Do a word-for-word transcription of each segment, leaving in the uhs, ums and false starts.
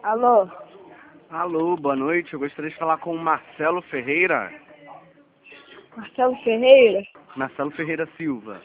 Alô? Alô, boa noite. Eu gostaria de falar com o Marcelo Ferreira. Marcelo Ferreira? Marcelo Ferreira Silva.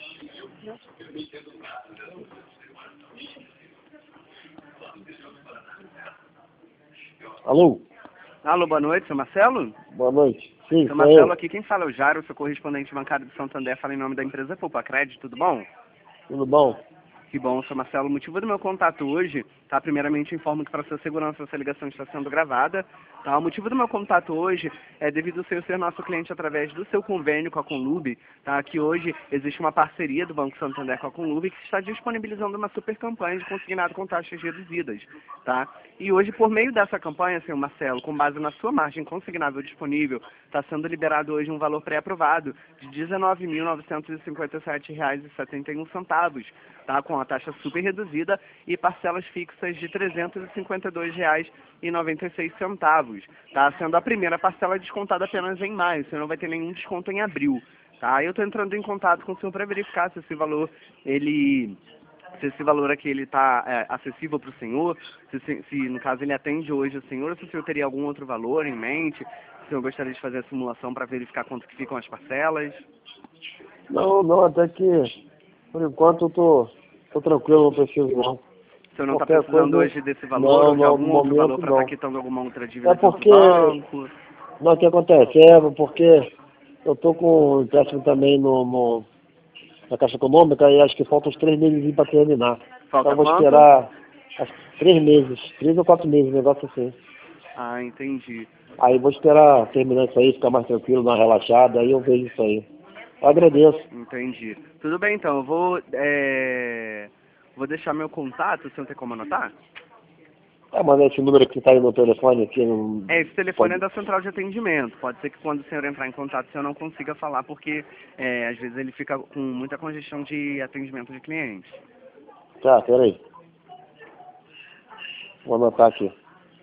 Alô? Alô, boa noite, seu Marcelo? Boa noite. Sim, Seu sou Marcelo, eu. aqui quem fala é o Jairo, seu correspondente bancário de Santander, fala em nome da empresa Poupa Crédito, tudo bom? Tudo bom? Que bom, seu Marcelo. O motivo do meu contato hoje, tá? Primeiramente, informo que para sua segurança essa ligação está sendo gravada, tá? O motivo do meu contato hoje é devido ao senhor ser nosso cliente através do seu convênio com a Conlube, tá? Que hoje existe uma parceria do Banco Santander com a Conlube que está disponibilizando uma super campanha de consignado com taxas reduzidas, tá? E hoje, por meio dessa campanha, senhor Marcelo, com base na sua margem consignável disponível, está sendo liberado hoje um valor pré-aprovado de dezenove mil novecentos e cinquenta e sete reais e setenta e um centavos, tá? Com a taxa super reduzida e parcelas fixas de trezentos e cinquenta e dois reais e noventa e seis centavos, tá? Sendo a primeira parcela descontada apenas em maio, você não vai ter nenhum desconto em abril, tá? Eu estou entrando em contato com o senhor para verificar se esse valor, ele... se esse valor aqui ele está é, acessível para o senhor, se, se, se no caso ele atende hoje o senhor, ou se o senhor teria algum outro valor em mente, se o senhor gostaria de fazer a simulação para verificar quanto que ficam as parcelas. Não, não, até que por enquanto eu tô, tô tranquilo, não preciso não. O senhor não está Qualquer precisando coisa... hoje desse valor Não, ou de não, algum no outro valor momento para estar não. quitando alguma outra dívida É de outro porque... banco? Não, o que acontece? É porque eu tô com um empréstimo também no, no, na Caixa Econômica e acho que faltam uns três meses para terminar. Falta Então eu vou quanto? esperar acho, que três meses, três ou quatro meses, um negócio assim. Ah, entendi. Aí vou esperar terminar isso aí, ficar mais tranquilo, dar uma relaxada, aí eu vejo isso aí. Eu agradeço. Entendi. Tudo bem, então. Eu vou, é... vou deixar meu contato, o senhor tem como anotar? É, mas esse número que está aí no telefone aqui não... É, esse telefone Pode... é da central de atendimento. Pode ser que quando o senhor entrar em contato o senhor não consiga falar, porque é, às vezes ele fica com muita congestão de atendimento de clientes. Tá, peraí. Vou anotar aqui.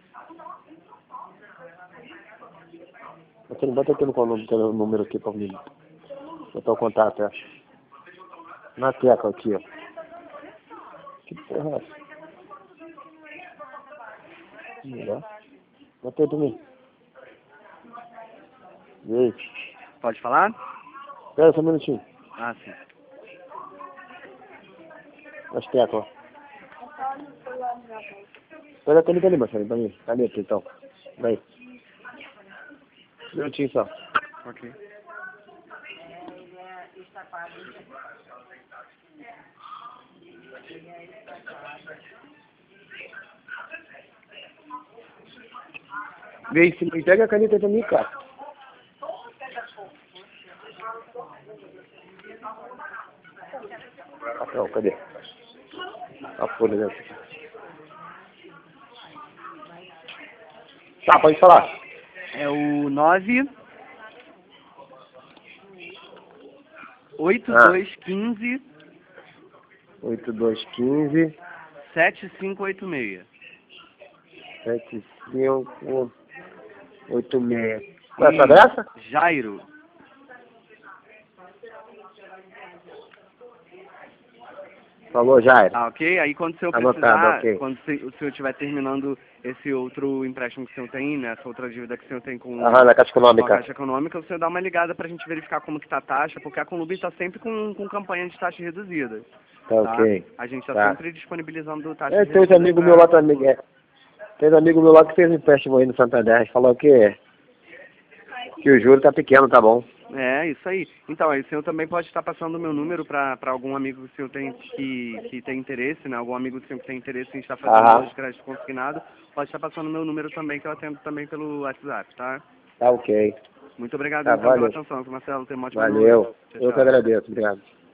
Bota bota aqui no, no, no número aqui para mim. Botar o contato, é. Na tecla aqui, ó. Que porra é essa? Melhor. Bota aí pra mim. E aí? Pode falar? Espera só um minutinho. Ah, sim. As teclas. Espera, tá ali, tá ali, Marcelo. Tá ali, tá ali aqui, então. Vai. Um minutinho só. Ok. Vê se me pega a caneta aí pra mim, cara. Papel, cadê? A folha dessa. Tá, pode falar. É o nove oito dois um cinco oito dois um cinco, sete cinco oito seis. sete cinco oito seis. Qual é essa dessa? Jairo. Falou, Jair. Ah, ok? Aí quando o senhor Anotado, precisar, ok. quando o senhor estiver terminando esse outro empréstimo que o senhor tem, né, essa outra dívida que o senhor tem com, Aham, na Caixa com a Econômica. Caixa Econômica, o senhor dá uma ligada pra gente verificar como que tá a taxa, porque a Conlube está sempre com, com campanha de taxa reduzida. Tá, Tá? ok. A gente está Tá. sempre disponibilizando taxas É, tem reduzidas. um amigo pra- meu lá também. É, tem um amigo meu lá que fez um empréstimo aí no Santander. Falou que, que o juro tá pequeno, tá bom. É, isso aí. Então, aí o senhor também pode estar passando o meu número para algum amigo que o senhor tem que, que tem interesse, né? Algum amigo do senhor que tem interesse em estar fazendo Aham. hoje crédito consignado, pode estar passando o meu número também, que eu atendo também pelo WhatsApp, tá? Tá ok. Muito obrigado, Tá, então, pela valeu. atenção, Marcelo. Tenha uma ótima noite. Valeu. Tchau, Eu que tchau. agradeço. Obrigado.